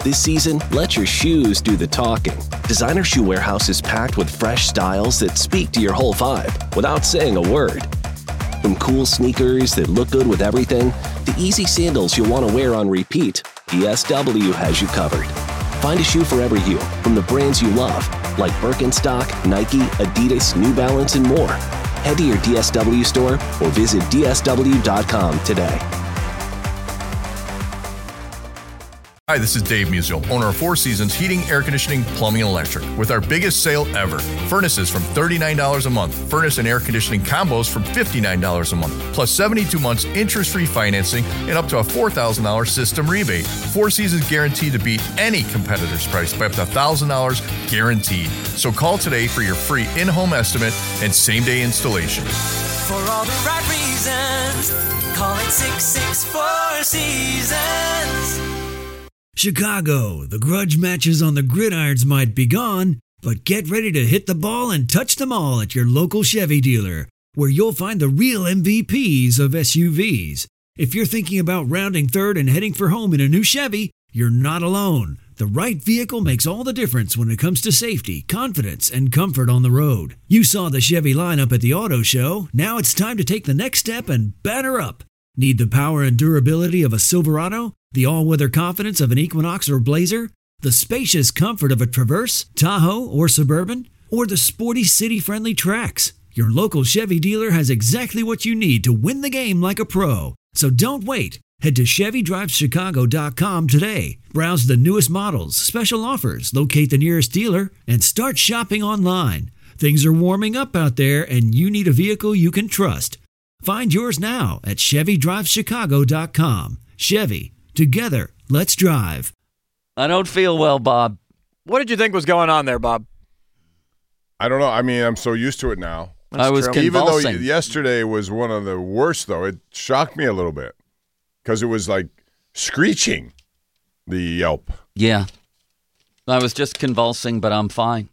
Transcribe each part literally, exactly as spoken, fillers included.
This season, let your shoes do the talking. Designer Shoe Warehouse is packed with fresh styles that speak to your whole vibe without saying a word. From cool sneakers that look good with everything, to easy sandals you'll want to wear on repeat, D S W has you covered. Find a shoe for every you from the brands you love, like Birkenstock, Nike, Adidas, New Balance, and more. Head to your D S W store or visit D S W dot com today. Hi, this is Dave Musial, owner of Four Seasons Heating, Air Conditioning, Plumbing, and Electric, with our biggest sale ever. Furnaces from thirty-nine dollars a month. Furnace and air conditioning combos from fifty-nine dollars a month. Plus seventy-two months interest-free financing and up to a four thousand dollars system rebate. Four Seasons guaranteed to beat any competitor's price by up to one thousand dollars guaranteed. So call today for your free in-home estimate and same-day installation. For all the right reasons, call it six six four Seasons. Chicago, the grudge matches on the gridirons might be gone, but get ready to hit the ball and touch them all at your local Chevy dealer, where you'll find the real M V Ps of S U Vs. If you're thinking about rounding third and heading for home in a new Chevy, you're not alone. The right vehicle makes all the difference when it comes to safety, confidence, and comfort on the road. You saw the Chevy lineup at the auto show. Now it's time to take the next step and batter up. Need the power and durability of a Silverado? The all-weather confidence of an Equinox or Blazer? The spacious comfort of a Traverse, Tahoe, or Suburban? Or the sporty city-friendly Trax? Your local Chevy dealer has exactly what you need to win the game like a pro. So don't wait. Head to Chevy Drives Chicago dot com today. Browse the newest models, special offers, locate the nearest dealer, and start shopping online. Things are warming up out there, and you need a vehicle you can trust. Find yours now at Chevy Drives Chicago dot com. Chevy. Together, let's drive. I don't feel well, Bob. What did you think was going on there, Bob? I don't know. I mean, I'm so used to it now. That's I was true. Even convulsing. though yesterday was one of the worst, though, it shocked me a little bit because it was like screeching, the yelp. Yeah. I was just convulsing, but I'm fine.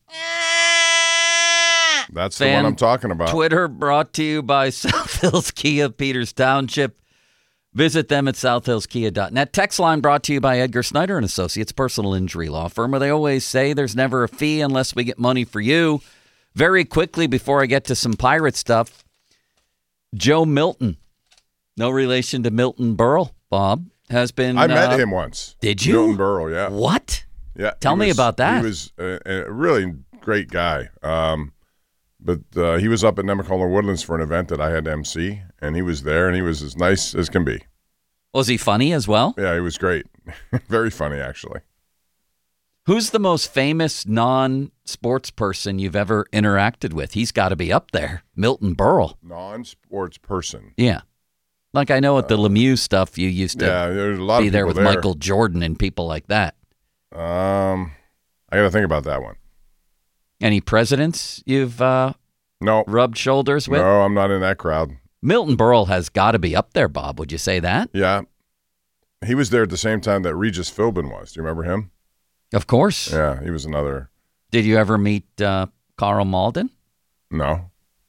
That's Fan the one I'm talking about. Twitter brought to you by South Hills Kia, Peters Township. Visit them at south hills kia dot net. Text line brought to you by Edgar Snyder and Associates, personal injury law firm, where they always say there's never a fee unless we get money for you. Very quickly, before I get to some pirate stuff, Joe Milton, no relation to Milton Berle, Bob, has been... I met uh, him once. Did you? Milton Berle, yeah. What? Yeah. Tell me was, about that. He was a, a really great guy. Um, but uh, he was up at Nemacolin Woodlands for an event that I had to M C, and he was there, and he was as nice as can be. Was he funny as well? Yeah, he was great. Very funny, actually. Who's the most famous non-sports person you've ever interacted with? He's got to be up there. Milton Berle. Non-sports person. Yeah. Like I know at the Uh, Lemieux stuff, you used to yeah, there's a lot be of there with there. Michael Jordan and people like that. Um, I got to think about that one. Any presidents you've uh, no. rubbed shoulders with? No, I'm not in that crowd. Milton Berle has got to be up there, Bob. Would you say that? Yeah. He was there at the same time that Regis Philbin was. Do you remember him? Of course. Yeah, he was another. Did you ever meet uh, Carl Malden? No.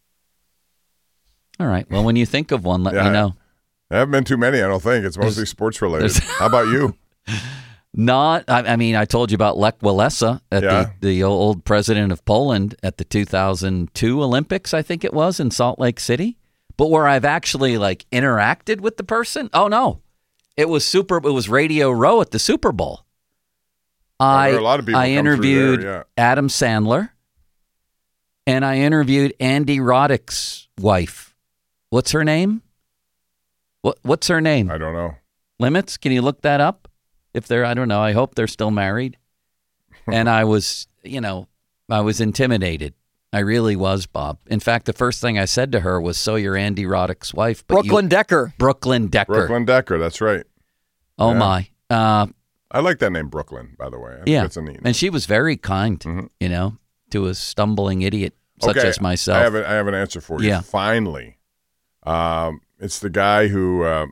All right. Well, when you think of one, let yeah, me know. There haven't been too many, I don't think. It's mostly There's, sports related. How about you? Not, I, I mean, I told you about Lech Walesa, at Yeah. the, the old president of Poland at the two thousand two Olympics, I think it was, in Salt Lake City. But where I've actually, like, interacted with the person? Oh, no. It was super. It was Radio Row at the Super Bowl. I, there are a lot of people I come through interviewed there, yeah. Adam Sandler, and I interviewed Andy Roddick's wife. What's her name? What What's her name? I don't know. Limits? Can you look that up? If they're, I don't know. I hope they're still married. And I was, you know, I was intimidated. I really was, Bob. In fact, the first thing I said to her was, "So you're Andy Roddick's wife?" But Brooklyn you, Decker. Brooklyn Decker. Brooklyn Decker, that's right. Oh, Yeah. my. Uh, I like that name, Brooklyn, by the way. I think yeah. that's a neat name. And she was very kind, Mhm. you know, to a stumbling idiot such okay, as myself. I have, a, I have an answer for you. Yeah. Finally. Um, it's the guy who, uh,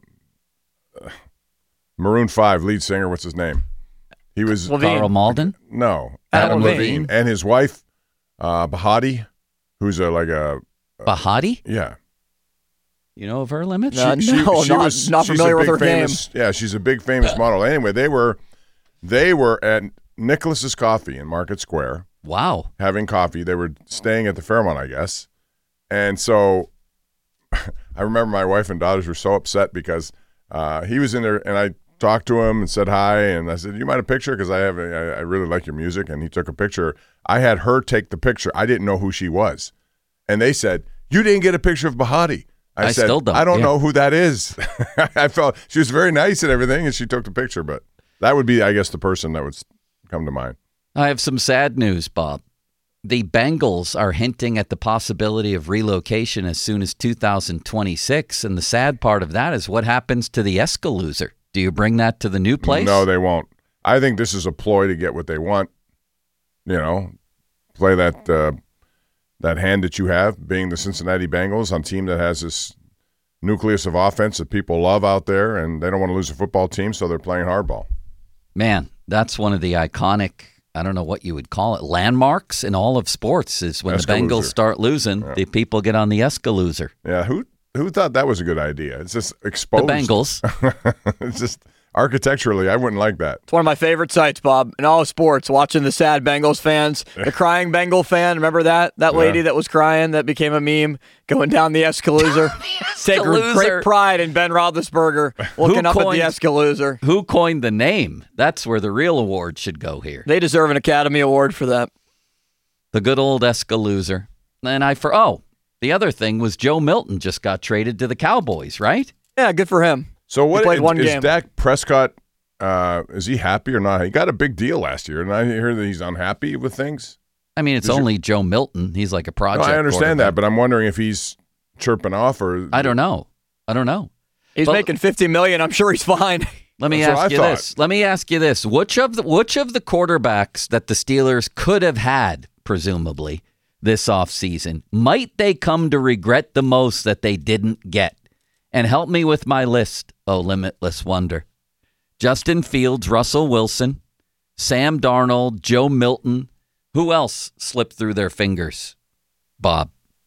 Maroon five lead singer, what's his name? He was Levine. Carl Malden? No, Adam Adam Levine. Levine, and his wife, uh, Bahati, who's a like a Bahati? yeah. You know of her, Limits? Uh, no, not, not she's a familiar with big her famous, name. Yeah, she's a big famous model. Anyway, they were They were at Nicholas's Coffee in Market Square. Wow. Having coffee. They were staying at the Fairmont, I guess. And so I remember my wife and daughters were so upset because uh, he was in there, and I talked to him and said hi, and I said, "You mind a picture? Because I have, a, I really like your music." And he took a picture. I had her take the picture. I didn't know who she was, and they said, "You didn't get a picture of Bahati." I, I said, still don't, "I don't yeah. know who that is." I felt she was very nice and everything, and she took the picture, but that would be, I guess, the person that would come to mind. I have some sad news, Bob. The Bengals are hinting at the possibility of relocation as soon as two thousand twenty-six, and the sad part of that is what happens to the Escalooser. Do you bring that to the new place? No, they won't. I think this is a ploy to get what they want. You know, play that uh, that hand that you have, being the Cincinnati Bengals, on a team that has this nucleus of offense that people love out there, and they don't want to lose a football team, so they're playing hardball. Man, that's one of the iconic, I don't know what you would call it, landmarks in all of sports is when Escalooser. the Bengals start losing, Yeah. the people get on the Escalooser. Yeah, who who thought that was a good idea? It's just exposed. The Bengals. It's just architecturally, I wouldn't like that. It's one of my favorite sights, Bob, in all of sports, watching the sad Bengals fans. The crying Bengal fan, remember that? That lady Yeah. that was crying that became a meme going down the Escalooser. Take Escalooser. great pride in Ben Roethlisberger looking up coined- at the Escalooser. Who coined the name? That's where the real award should go here. They deserve an Academy Award for that. The good old Escalooser. And I for oh, the other thing was Joe Milton just got traded to the Cowboys, right? Yeah, good for him. So what He played is, one is game. Dak Prescott? Uh, is he happy or not? He got a big deal last year, and I hear that he's unhappy with things. I mean, it's Is only Joe Milton. He's like a No, project. I understand that, quarterback. but I'm wondering if he's chirping off or I don't know. I don't know. He's Well- making fifty million dollars. I'm sure he's fine. Let me That's what ask I you thought. this. Let me ask you this. Which of the which of the quarterbacks that the Steelers could have had, presumably, this offseason, might they come to regret the most that they didn't get? And help me with my list, oh limitless wonder. Justin Fields, Russell Wilson, Sam Darnold, Joe Milton. Who else slipped through their fingers? Bob.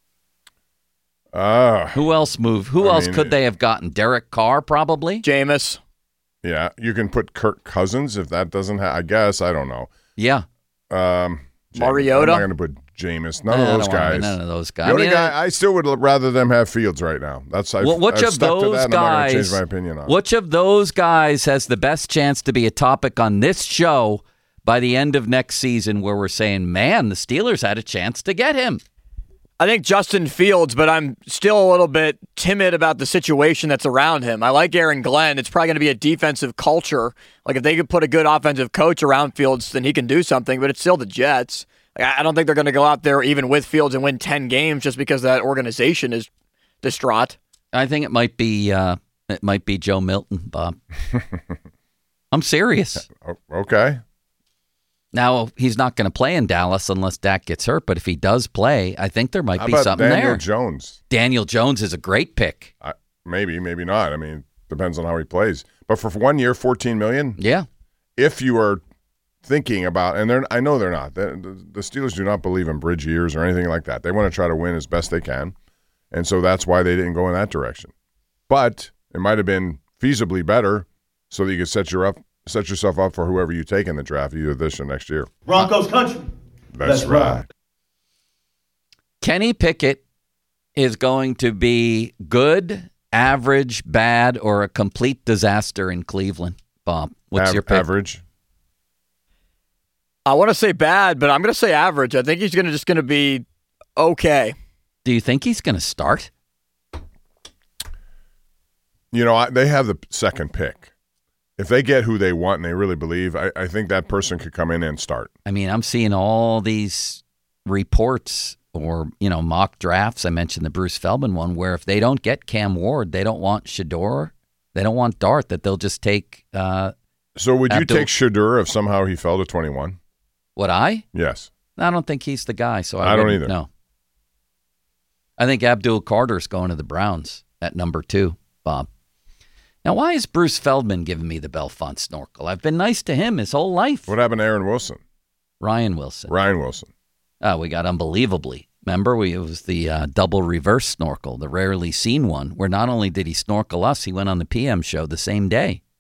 Uh, Who else moved? Who I else mean, could they have gotten? Derek Carr, probably? Jameis. yeah, you can put Kirk Cousins if that doesn't have. I guess I don't know. Yeah. Um, Jameis. Mariota? I'm not going to put Jameis. None I of don't those wanna- guys. None of those guys. The only I mean, guy I still would rather them have Fields right now. That's I've, Well, which I've of stuck to those that, and I'm not going to guys? change my opinion on. it. Which of those guys has the best chance to be a topic on this show by the end of next season, where we're saying, "Man, the Steelers had a chance to get him"? I think Justin Fields, but I'm still a little bit timid about the situation that's around him. I like Aaron Glenn. It's probably going to be a defensive culture. Like if they could put a good offensive coach around Fields, then he can do something, but it's still the Jets. Like, I don't think they're going to go out there even with Fields and win ten games just because that organization is distraught. I think it might be uh, it might be Joe Milton, Bob. I'm serious. O- okay. Now he's not going to play in Dallas unless Dak gets hurt, but if he does play, I think there might How be about something Daniel there. Jones? Daniel Jones is a great pick. I, maybe, maybe not. I mean, depends on how he plays. But for one year, fourteen million. Yeah. If you are thinking about, and they're, I know they're not. The, the, the Steelers do not believe in bridge years or anything like that. They want to try to win as best they can, and so that's why they didn't go in that direction. But it might have been feasibly better, so that you could set your up, set yourself up for whoever you take in the draft, either this or next year. Broncos country. That's, That's right. right. Kenny Pickett is going to be good, average, bad, or a complete disaster in Cleveland. Bob, what's Av- your pick? average? I want to say bad, but I'm going to say average. I think he's going to just going to be okay. Do you think he's going to start? You know, I, they have the second pick. If they get who they want and they really believe, I, I think that person could come in and start. I mean, I'm seeing all these reports or, you know, mock drafts. I mentioned the Bruce Feldman one where if they don't get Cam Ward, they don't want Shador, they don't want Dart, that they'll just take uh, So would you Abdul- take Shadur if somehow he fell to twenty-one? what I? Yes. I don't think he's the guy, so I, I don't wouldn't- either. No. I think Abdul Carter's going to the Browns at number two, Bob. Now, why is Bruce Feldman giving me the Belfont snorkel? I've been nice to him his whole life. What happened to Aaron Wilson? Ryan Wilson. Ryan Wilson. Oh, we got unbelievably. Remember, we, it was the uh, double reverse snorkel, the rarely seen one, where not only did he snorkel us, he went on the P M show the same day.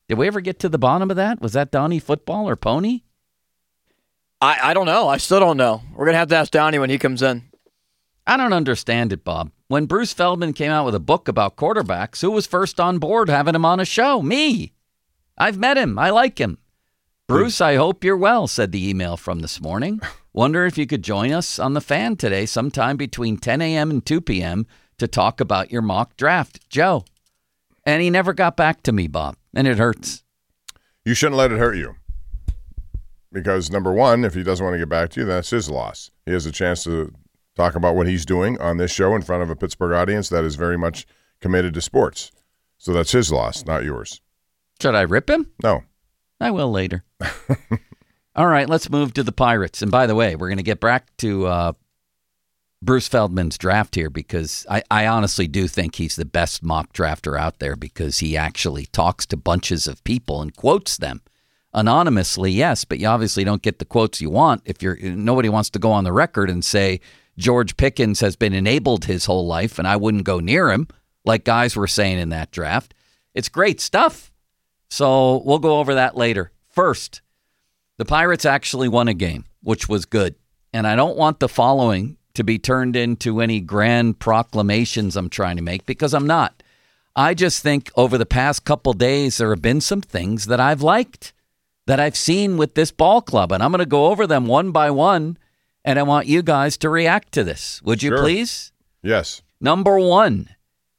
Did we ever get to the bottom of that? Was that Donnie Football or Pony? I, I don't know. I still don't know. We're going to have to ask Donnie when he comes in. I don't understand it, Bob. When Bruce Feldman came out with a book about quarterbacks, who was first on board having him on a show? Me. I've met him. I like him. Bruce, I hope you're well, said the email from this morning. Wonder if you could join us on The Fan today sometime between ten a.m. and two p.m. to talk about your mock draft. Joe. And he never got back to me, Bob, and it hurts. You shouldn't let it hurt you. Because, number one, if he doesn't want to get back to you, that's his loss. He has a chance to talk about what he's doing on this show in front of a Pittsburgh audience that is very much committed to sports. So that's his loss, not yours. Should I rip him? No. I will later. All right, let's move to the Pirates. And by the way, we're going to get back to uh, Bruce Feldman's draft here because I, I honestly do think he's the best mock drafter out there because he actually talks to bunches of people and quotes them. Anonymously, yes, but you obviously don't get the quotes you want if you're nobody wants to go on the record and say George Pickens has been enabled his whole life and I wouldn't go near him like guys were saying in that draft. It's great stuff. So we'll go over that later. First, the Pirates actually won a game, which was good. And I don't want the following to be turned into any grand proclamations I'm trying to make because I'm not. I just think over the past couple days there have been some things that I've liked, that I've seen with this ball club. And I'm going to go over them one by one, and I want you guys to react to this. Would you Sure. please? Yes. Number one,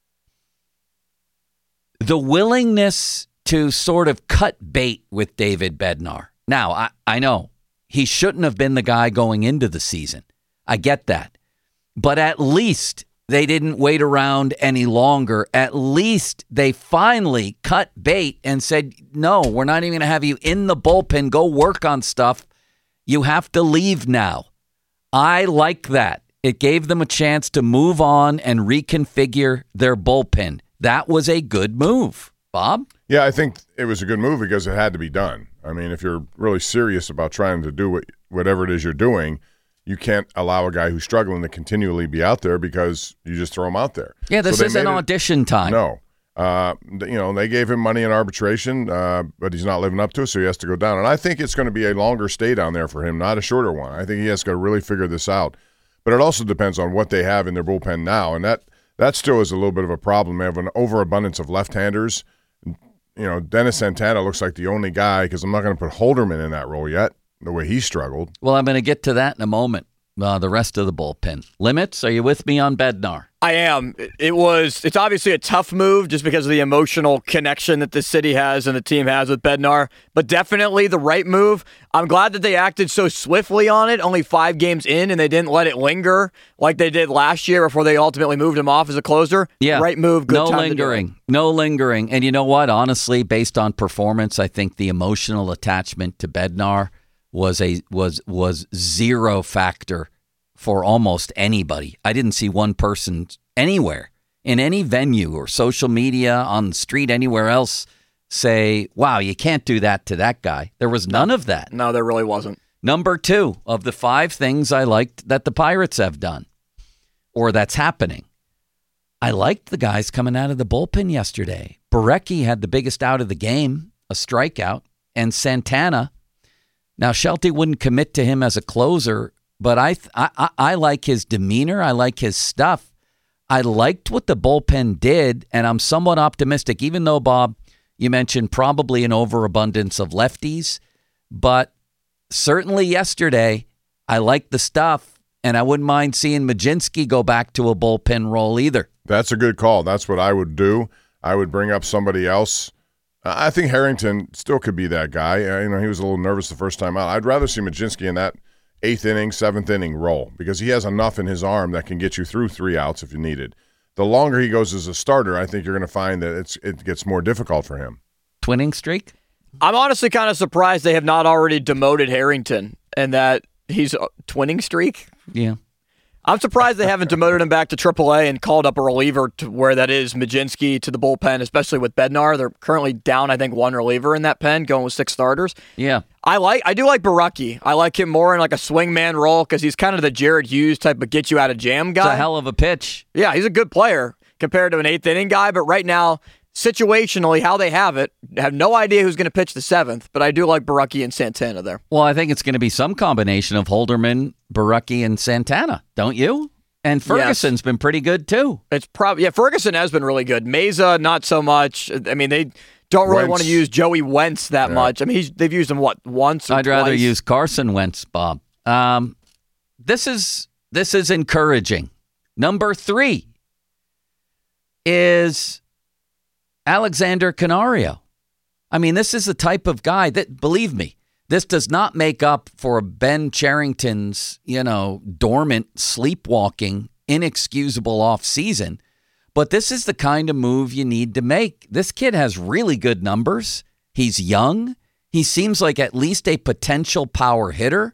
the willingness to sort of cut bait with David Bednar. Now, I, I know he shouldn't have been the guy going into the season. I get that. But at least they didn't wait around any longer. At least they finally cut bait and said, no, we're not even going to have you in the bullpen. Go work on stuff. You have to leave now. I like that. It gave them a chance to move on and reconfigure their bullpen. That was a good move. Bob? Yeah, I think it was a good move because it had to be done. I mean, if you're really serious about trying to do what, whatever it is you're doing, you can't allow a guy who's struggling to continually be out there because you just throw him out there. Yeah, this so isn't audition time. No. Uh, you know, they gave him money in arbitration, uh, but he's not living up to it, so he has to go down. And I think it's going to be a longer stay down there for him, not a shorter one. I think he has to really figure this out. But it also depends on what they have in their bullpen now, and that, that still is a little bit of a problem. They have an overabundance of left-handers. You know, Dennis Santana looks like the only guy because I'm not going to put Holderman in that role yet, the way he struggled. Well, I'm going to get to that in a moment. Uh, the rest of the bullpen. Limits, are you with me on Bednar? I am. It was, it's obviously a tough move just because of the emotional connection that the city has and the team has with Bednar, but definitely the right move. I'm glad that they acted so swiftly on it, only five games in, and they didn't let it linger like they did last year before they ultimately moved him off as a closer. Yeah. Right move, good no time lingering. to do it. No lingering. And you know what? Honestly, based on performance, I think the emotional attachment to Bednar was a was was zero factor for almost anybody. I didn't see one person anywhere in any venue or social media, on the street, anywhere else say, wow, you can't do that to that guy. There was none of that. No, there really wasn't. Number two of the five things I liked that the Pirates have done or that's happening. I liked the guys coming out of the bullpen yesterday. Borecki had the biggest out of the game, a strikeout, and Santana. Now, Shelty wouldn't commit to him as a closer, but I, th- I, I I like his demeanor. I like his stuff. I liked what the bullpen did, and I'm somewhat optimistic, even though, Bob, you mentioned probably an overabundance of lefties. But certainly yesterday, I liked the stuff, and I wouldn't mind seeing Majinski go back to a bullpen role either. That's a good call. That's what I would do. I would bring up somebody else. I think Harrington still could be that guy. Uh, you know, he was a little nervous the first time out. I'd rather see Majinski in that eighth inning, seventh inning role because he has enough in his arm that can get you through three outs if you need it. The longer he goes as a starter, I think you're going to find that it's it gets more difficult for him. Twinning streak? I'm honestly kind of surprised they have not already demoted Harrington and that he's a twinning streak. Yeah. I'm surprised they haven't demoted him back to triple A and called up a reliever to where that is Majinski to the bullpen, especially with Bednar. They're currently down, I think, one reliever in that pen, going with six starters. Yeah. I like, I do like Borecki. I like him more in like a swingman role because he's kind of the Jared Hughes type of get you out of jam guy. It's a hell of a pitch. Yeah, he's a good player compared to an eighth inning guy, but right now situationally, how they have it, I have no idea who's going to pitch the seventh, but I do like Borucki and Santana there. Well, I think it's going to be some combination of Holderman, Borucki, and Santana, don't you? And Ferguson's yes. been pretty good, too. It's probably yeah, Ferguson has been really good. Meza, not so much. I mean, they don't really Wentz. want to use Joey Wentz that yeah. much. I mean, he's, they've used him, what, once or I'd twice? rather use Carson Wentz, Bob. Um, this is this is encouraging. Number three is Alexander Canario. I mean, this is the type of guy that, believe me, this does not make up for Ben Cherington's, you know, dormant, sleepwalking, inexcusable offseason. But this is the kind of move you need to make. This kid has really good numbers. He's young. He seems like at least a potential power hitter.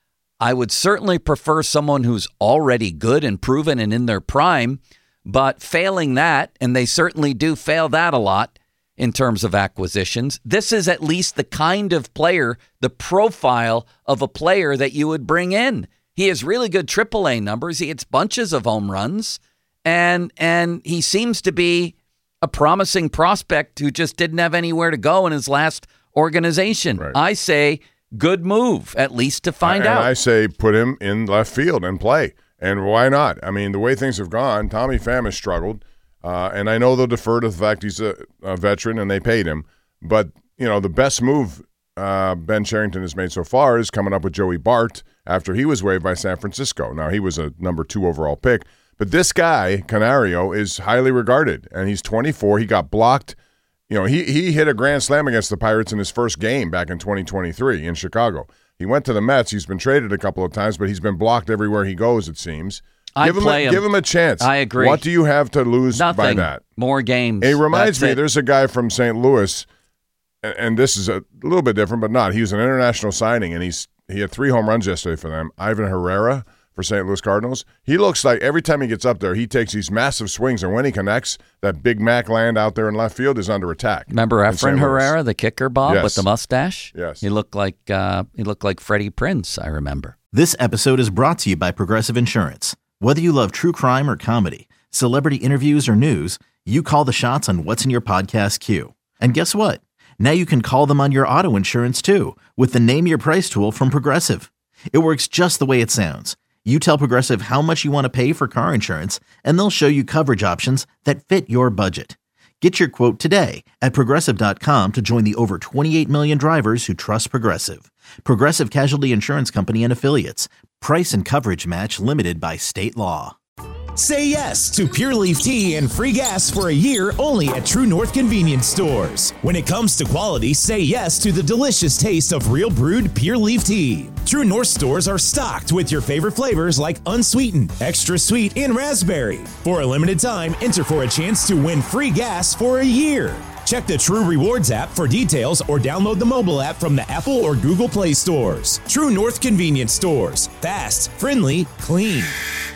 I would certainly prefer someone who's already good and proven and in their prime. But failing that, and they certainly do fail that a lot, in terms of acquisitions, this is at least the kind of player, the profile of a player that you would bring in. He has really good triple A numbers. He hits bunches of home runs, and and he seems to be a promising prospect who just didn't have anywhere to go in his last organization. Right. I say good move, at least to find I, out. And I say put him in left field and play. And why not? I mean, the way things have gone, Tommy Pham has struggled. Uh, and I know they'll defer to the fact he's a, a veteran and they paid him. But, you know, the best move uh, Ben Cherington has made so far is coming up with Joey Bart after he was waived by San Francisco. Now, he was a number two overall pick. But this guy, Canario, is highly regarded. And he's twenty-four. He got blocked. You know, he, he hit a grand slam against the Pirates in his first game back in twenty twenty-three in Chicago. He went to the Mets. He's been traded a couple of times, but he's been blocked everywhere he goes, it seems. I give him, play a, him. give him a chance. I agree. What do you have to lose Nothing. by that? More games. It reminds That's me, it. there's a guy from Saint Louis, and, and this is a little bit different, but not. He was an international signing, and he's he had three home runs yesterday for them. Ivan Herrera for Saint Louis Cardinals. He looks like every time he gets up there, he takes these massive swings, and when he connects, that Big Mac land out there in left field is under attack. Remember Efren Herrera, the kicker, Bob, yes. with the mustache? Yes. He looked like uh, he looked like Freddie Prinze, I remember. This episode is brought to you by Progressive Insurance. Whether you love true crime or comedy, celebrity interviews or news, you call the shots on what's in your podcast queue. And guess what? Now you can call them on your auto insurance too with the Name Your Price tool from Progressive. It works just the way it sounds. You tell Progressive how much you want to pay for car insurance, and they'll show you coverage options that fit your budget. Get your quote today at Progressive dot com to join the over twenty-eight million drivers who trust Progressive. Progressive Casualty Insurance Company and Affiliates. Price and coverage match limited by state law. Say yes to Pure Leaf Tea and free gas for a year only at True North Convenience Stores. When it comes to quality, say yes to the delicious taste of real brewed Pure Leaf Tea. True North stores are stocked with your favorite flavors like unsweetened, extra sweet, and raspberry. For a limited time, enter for a chance to win free gas for a year. Check the True Rewards app for details or download the mobile app from the Apple or Google Play stores. True North Convenience Stores. Fast, friendly, clean.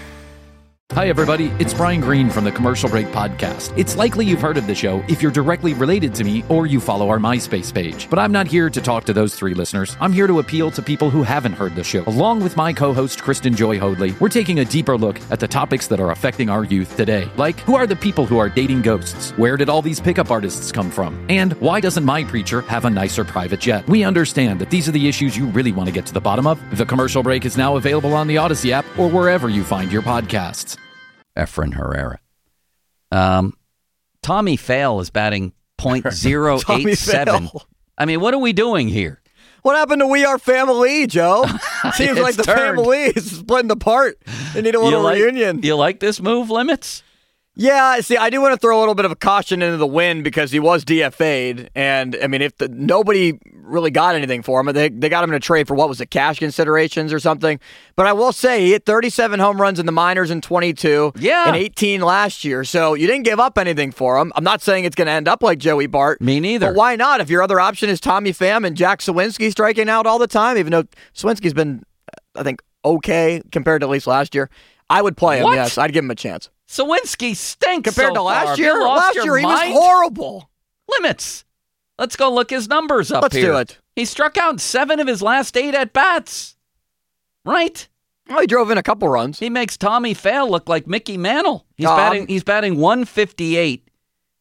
Hi, everybody. It's Brian Green from the Commercial Break Podcast. It's likely you've heard of the show if you're directly related to me or you follow our MySpace page. But I'm not here to talk to those three listeners. I'm here to appeal to people who haven't heard the show. Along with my co-host, Kristen Joy Hoadley, we're taking a deeper look at the topics that are affecting our youth today. Like, who are the people who are dating ghosts? Where did all these pickup artists come from? And why doesn't my preacher have a nicer private jet? We understand that these are the issues you really want to get to the bottom of. The Commercial Break is now available on the Odyssey app or wherever you find your podcasts. Efren Herrera. Um, Tommy Pham is batting point zero eight seven. I mean, what are we doing here? What happened to We Are Family, Joe? Seems like the turned. family is splitting apart. They need a little you like, reunion. You like this move, Limits? Yeah, see, I do want to throw a little bit of a caution into the wind because he was D F A'd, and I mean, if the, nobody really got anything for him, they they got him in a trade for what was it, cash considerations or something. But I will say he hit thirty-seven home runs in the minors in twenty-two, yeah, and eighteen last year. So you didn't give up anything for him. I'm not saying it's going to end up like Joey Bart. Me neither. But why not? If your other option is Tommy Pham and Jack Sawinski striking out all the time, even though Sawinski's been, I think, okay compared to at least last year, I would play him. What? Yes, I'd give him a chance. Sawinski stinks compared so to last far. year. Last year he mind? was horrible. Limits. Let's go look his numbers up Let's here. do it. He struck out seven of his last eight at bats. Right? Well, he drove in a couple runs. He makes Tommy Pham look like Mickey Mantle. He's Um, batting. He's batting one fifty-eight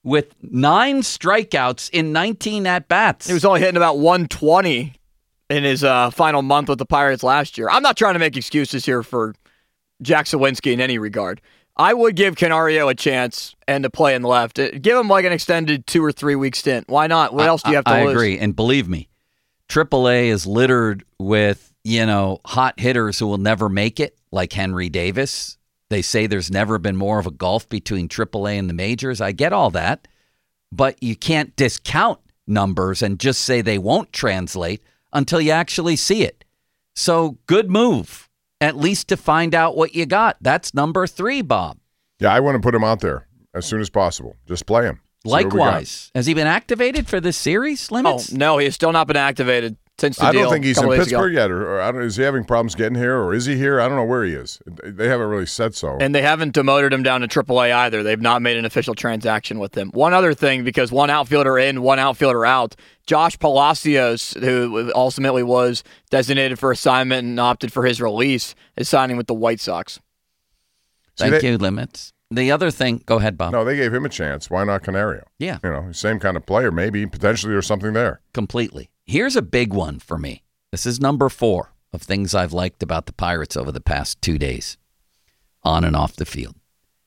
with nine strikeouts in nineteen at-bats. He was only hitting about one twenty in his uh, final month with the Pirates last year. I'm not trying to make excuses here for Jack Sawinski in any regard. I would give Canario a chance and to play in the left. Give him like an extended two or three week stint. Why not? What I, else do you have to I lose? I agree. And believe me, triple A is littered with, you know, hot hitters who will never make it, like Henry Davis. They say there's never been more of a gulf between triple A and the majors. I get all that, but you can't discount numbers and just say they won't translate until you actually see it. So good move, at least to find out what you got. That's number three, Bob. Yeah, I want to put him out there as soon as possible. Just play him. See Likewise. Has he been activated for this series limits? Oh, no, he has still not been activated since the I deal. don't think he's a in couple days Pittsburgh ago. yet, or, or I don't, is he having problems getting here, or is he here? I don't know where he is. They haven't really said so. And they haven't demoted him down to triple A either. They've not made an official transaction with him. One other thing, because one outfielder in, one outfielder out, Josh Palacios, who ultimately was designated for assignment and opted for his release, is signing with the White Sox. Thank they, you, Limits. The other thing, go ahead, Bob. No, they gave him a chance. Why not Canario? Yeah. You know, same kind of player, maybe, potentially there's something there. Completely. Here's a big one for me. This is number four of things I've liked about the Pirates over the past two days, on and off the field.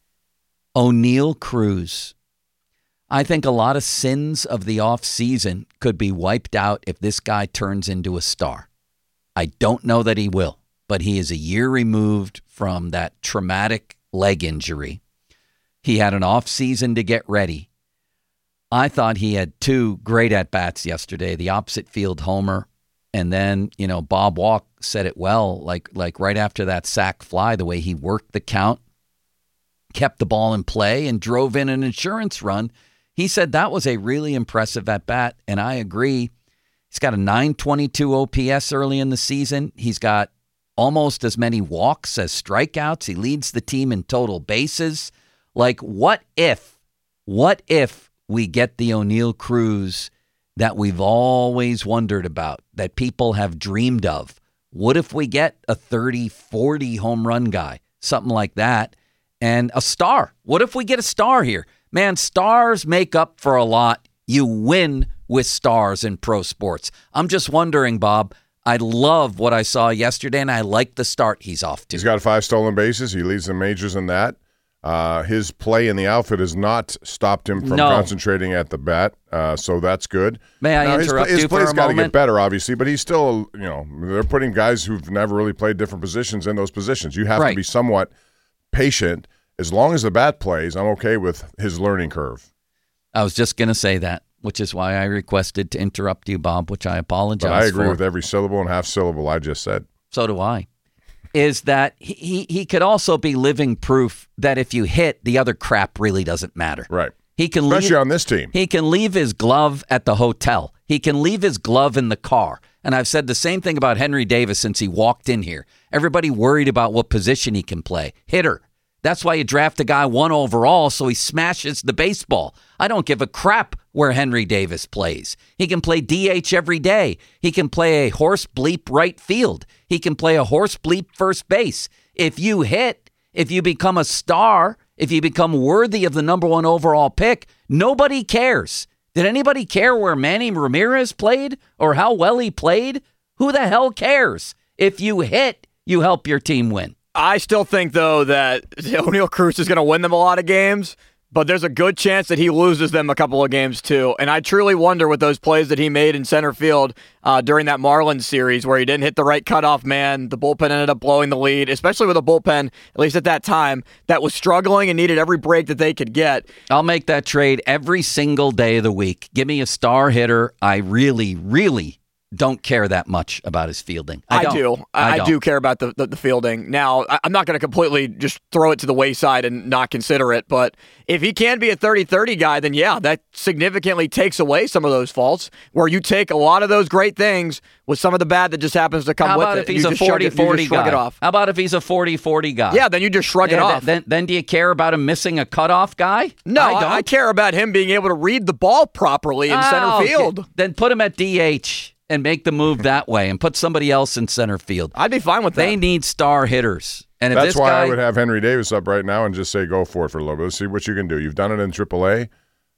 O'Neal Cruz. I think a lot of sins of the offseason could be wiped out if this guy turns into a star. I don't know that he will, but he is a year removed from that traumatic leg injury. He had an offseason to get ready. I thought he had two great at-bats yesterday, the opposite field homer. And then, you know, Bob Walk said it well, like like right after that sac fly, the way he worked the count, kept the ball in play, and drove in an insurance run. He said that was a really impressive at-bat, and I agree. He's got a nine twenty-two O P S early in the season. He's got almost as many walks as strikeouts. He leads the team in total bases. Like, what if, what if we get the O'Neal Cruz that we've always wondered about, that people have dreamed of? What if we get a thirty, forty home run guy, something like that, and a star? What if we get a star here? Man, stars make up for a lot. You win with stars in pro sports. I'm just wondering, Bob, I love what I saw yesterday, and I like the start he's off to. He's got five stolen bases. He leads the majors in that. Uh, his play in the outfield has not stopped him from No. concentrating at the bat, uh, so that's good. May I now, interrupt his, you his for play's a got to moment? get better, obviously, but he's still, you know, they're putting guys who've never really played different positions in those positions. You have Right. to be somewhat patient. As long as the bat plays, I'm okay with his learning curve. I was just going to say that, which is why I requested to interrupt you, Bob, which I apologize But I agree for. with every syllable and half syllable I just said. So do I. Is that he, he he could also be living proof that if you hit, the other crap really doesn't matter. Right. He can Especially leave, on this team. He can leave his glove at the hotel. He can leave his glove in the car. And I've said the same thing about Henry Davis since he walked in here. Everybody worried about what position he can play. Hitter. That's why you draft a guy one overall so he smashes the baseball. I don't give a crap where Henry Davis plays. He can play D H every day. He can play a horse bleep right field. He can play a horse bleep first base. If you hit, if you become a star, if you become worthy of the number one overall pick, nobody cares. Did anybody care where Manny Ramirez played or how well he played? Who the hell cares? If you hit, you help your team win. I still think, though, that O'Neal Cruz is going to win them a lot of games, but there's a good chance that he loses them a couple of games, too. And I truly wonder with those plays that he made in center field uh, during that Marlins series where he didn't hit the right cutoff man, the bullpen ended up blowing the lead, especially with a bullpen, at least at that time, that was struggling and needed every break that they could get. I'll make that trade every single day of the week. Give me a star hitter. I really, really don't care that much about his fielding. I, I don't. do. I, I I don't. do care about the, the, the fielding. Now, I, I'm not going to completely just throw it to the wayside and not consider it, but if he can be a thirty thirty guy, then yeah, that significantly takes away some of those faults, where you take a lot of those great things with some of the bad that just happens to come How with about it. if he's You a just shrug forty it- you forty just shrug guy? it off. How about if he's a forty forty guy? Yeah, then you just shrug it Yeah, off. Then, then do you care about him missing a cutoff guy? No, I I, don't. I care about him being able to read the ball properly in Oh, center okay. field. Then put him at D H and make the move that way and put somebody else in center field. I'd be fine with that. They need star hitters. And if That's this why guy, I would have Henry Davis up right now and just say go for it for a little bit. Let's see what you can do. You've done it in triple A.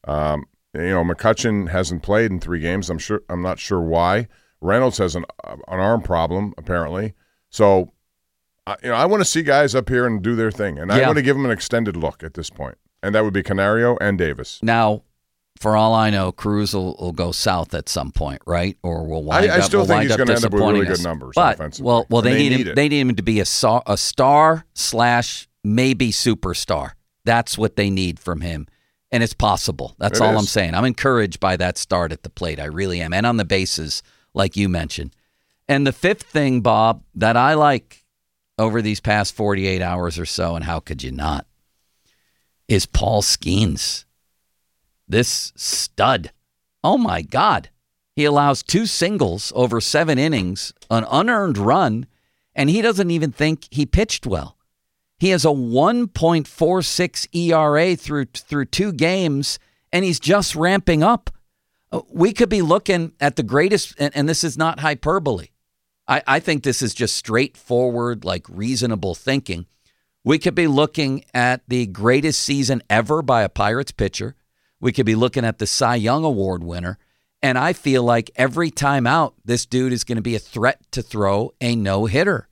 Um, you know, McCutchen hasn't played in three games. I'm sure. I'm not sure why. Reynolds has an an arm problem apparently. So, uh, you know, I want to see guys up here and do their thing, and I Yeah. want to give them an extended look at this point, and that would be Canario and Davis. Now, for all I know, Cruz will, will go south at some point, right? Or will wind I, I up. still will think wind he's up going to end up with disappointing really us. good numbers But offensively. well, well, And they, need need him. it. They need him to be a star, a star slash maybe superstar. That's what they need from him, and it's possible. That's It all is. I'm saying. I'm encouraged by that start at the plate. I really am, and on the bases, like you mentioned. And the fifth thing, Bob, that I like over these past forty-eight hours or so, and how could you not, is Paul Skeens. This stud. Oh, my God. He allows two singles over seven innings, an unearned run, and he doesn't even think he pitched well. He has a one point four six E R A through through two games, and he's just ramping up. Uh, We could be looking at the greatest, and, and this is not hyperbole. I, I think this is just straightforward, like reasonable thinking. We could be looking at the greatest season ever by a Pirates pitcher. We could be looking at the Cy Young Award winner. And I feel like every time out, this dude is going to be a threat to throw a no-hitter.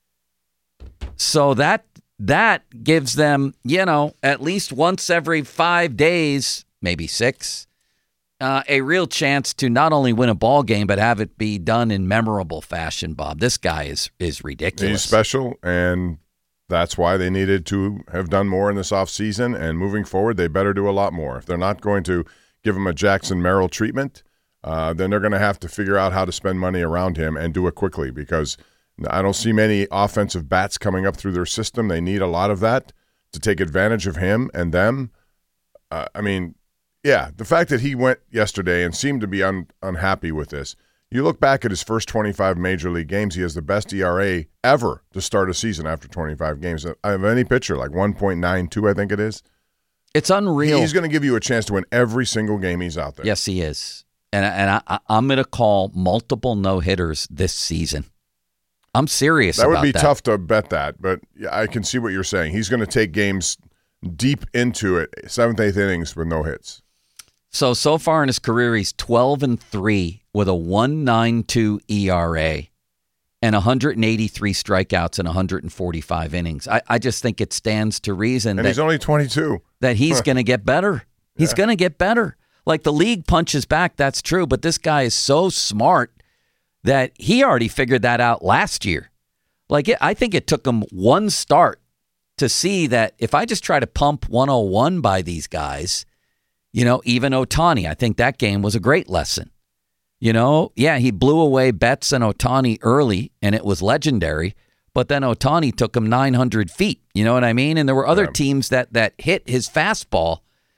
So that that gives them, you know, at least once every five days, maybe six, uh, a real chance to not only win a ball game, but have it be done in memorable fashion, Bob. This guy is is ridiculous. He's special, and that's why they needed to have done more in this offseason. And moving forward, they better do a lot more. If they're not going to give him a Jackson Merrill treatment, uh, then they're going to have to figure out how to spend money around him and do it quickly, because I don't see many offensive bats coming up through their system. They need a lot of that to take advantage of him and them. Uh, I mean, yeah, the fact that he went yesterday and seemed to be un- unhappy with this. You look back at his first twenty-five major league games, he has the best E R A ever to start a season after twenty-five games. I have any pitcher, like one point nine two, I think it is. It's unreal. He's going to give you a chance to win every single game he's out there. Yes, he is. And, and I, I'm going to call multiple no-hitters this season. I'm serious That about would be that. tough to bet that, but yeah, I can see what you're saying. He's going to take games deep into it, seventh, eighth innings with no hits. So, so far in his career, he's twelve and three with a one point nine two E R A and one hundred eighty-three strikeouts in one hundred forty-five innings. I, I just think it stands to reason And that he's only twenty-two. that he's going to get better. He's Yeah. going to get better. Like the league punches back, that's true, but this guy is so smart that he already figured that out last year. Like it, I think it took him one start to see that if I just try to pump one oh one by these guys, you know, even Ohtani, I think that game was a great lesson. You know, yeah, he blew away Betts and Ohtani early, and it was legendary. But then Ohtani took him nine hundred feet. You know what I mean? And there were other Yeah. teams that that hit his fastball.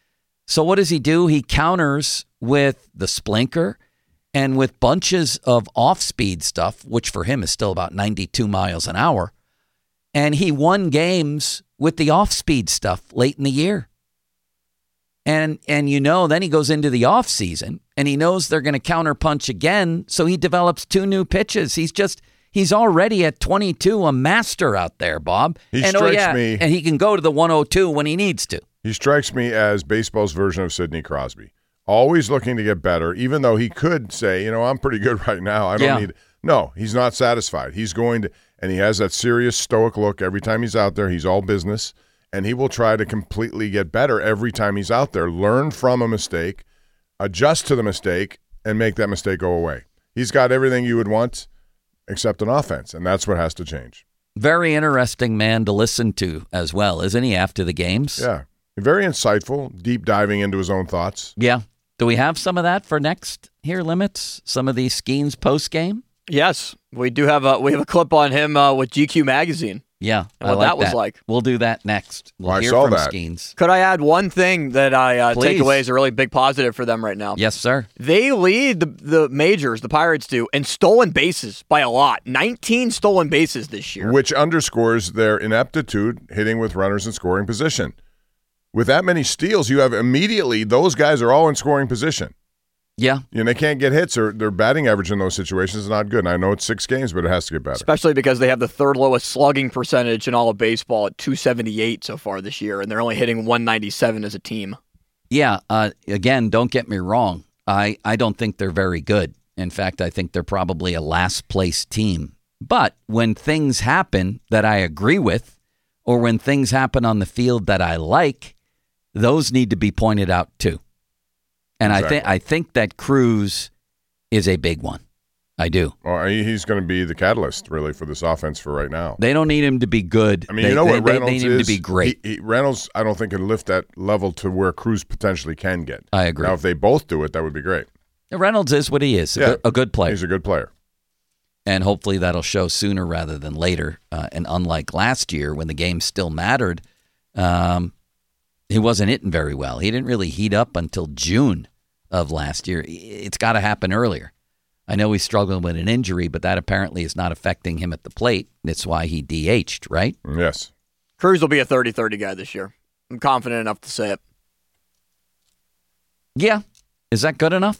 So what does he do? He counters with the splinker and with bunches of off-speed stuff, which for him is still about ninety-two miles an hour. And he won games with the off-speed stuff late in the year. And and you know, then he goes into the off season and he knows they're going to counterpunch again, so he develops two new pitches. He's just he's already at twenty-two, a master out there, Bob. He and oh strikes yeah, me- and he can go to the one oh two when he needs to. He strikes me as baseball's version of Sidney Crosby. Always looking to get better, even though he could say, you know, I'm pretty good right now. I don't Yeah. need. No, he's not satisfied. He's going to, and he has that serious stoic look every time he's out there. He's all business, and he will try to completely get better every time he's out there. Learn from a mistake, adjust to the mistake, and make that mistake go away. He's got everything you would want except an offense, and that's what has to change. Very interesting man to listen to as well, isn't he, after the games? Yeah. Very insightful, deep diving into his own thoughts. Yeah. Do we have some of that for next here, Limits? Some of these Skeens post-game? Yes, we do have a we have a clip on him uh, with G Q magazine. Yeah, And I what like that was like. We'll do that next. We'll Well, I hear saw from that. Skeens. Could I add one thing that I uh, Please. take away as a really big positive for them right now? Yes, sir. They lead the, the majors, the Pirates do, in stolen bases by a lot. nineteen stolen bases this year. Which underscores their ineptitude hitting with runners in scoring position. With that many steals, you have immediately those guys are all in scoring position. Yeah. You know, they can't get hits, or their batting average in those situations is not good. And I know it's six games, but it has to get better. Especially because they have the third lowest slugging percentage in all of baseball at two seventy-eight so far this year, and they're only hitting one ninety-seven as a team. Yeah, uh, again, don't get me wrong. I, I don't think they're very good. In fact, I think they're probably a last-place team. But when things happen that I agree with, or when things happen on the field that I like, those need to be pointed out too. And exactly. I think I think that Cruz is a big one. I do. Well, he's going to be the catalyst, really, for this offense for right now. They don't need him to be good. I mean, they, you know they, what Reynolds they, they need is? him to be great. He, he, Reynolds, I don't think, can lift that level to where Cruz potentially can get. I agree. Now, if they both do it, that would be great. Reynolds is what he is, yeah. a, a good player. He's a good player. And hopefully that'll show sooner rather than later. Uh, and unlike last year when the game still mattered, um, he wasn't hitting very well. He didn't really heat up until June of last year. It's got to happen earlier. I know he's struggling with an injury, but that apparently is not affecting him at the plate. That's why he D H'd, right? Yes. Cruz will be a thirty thirty guy this year. I'm confident enough to say it. Yeah. Is that good enough?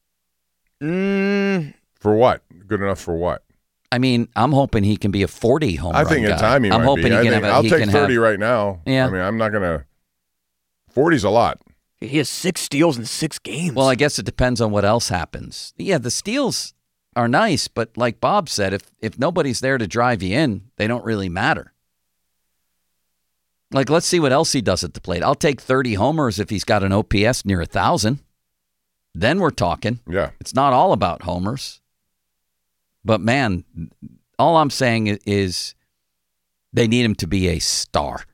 Mm. For what? Good enough for what? I mean, I'm hoping he can be a forty home I run think guy. in time he I'm might hoping be. he I can think, have a, I'll he take can thirty have, right now. Yeah. I mean, I'm not going to. forty's a lot. He has six steals in six games. Well, I guess it depends on what else happens. Yeah, the steals are nice, but like Bob said, if if nobody's there to drive you in, they don't really matter. Like, let's see what else he does at the plate. I'll take thirty homers if he's got an O P S near one thousand. Then we're talking. Yeah. It's not all about homers. But, man, all I'm saying is they need him to be a star.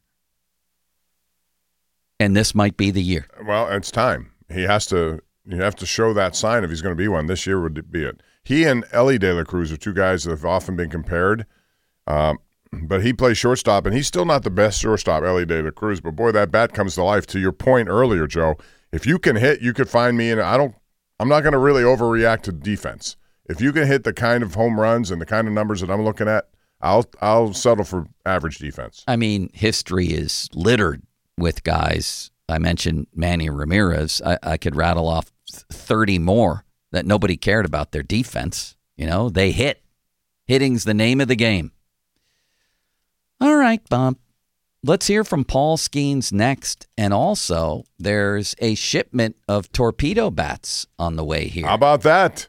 And this might be the year. Well, it's time. He has to you have to show that sign if he's going to be one. This year would be it. He and Ellie De La Cruz are two guys that have often been compared. Um, but he plays shortstop, and he's still not the best shortstop, Ellie De La Cruz. But, boy, that bat comes to life. To your point earlier, Joe, if you can hit, you could find me. And I don't, I'm not going to really overreact to defense. If you can hit the kind of home runs and the kind of numbers that I'm looking at, I'll I'll settle for average defense. I mean, history is littered with guys. I mentioned Manny Ramirez. I, I could rattle off thirty more that nobody cared about their defense. You know, they hit. Hitting's the name of the game. All right, Bob. Let's hear from Paul Skeens next. And also, there's a shipment of torpedo bats on the way here. How about that?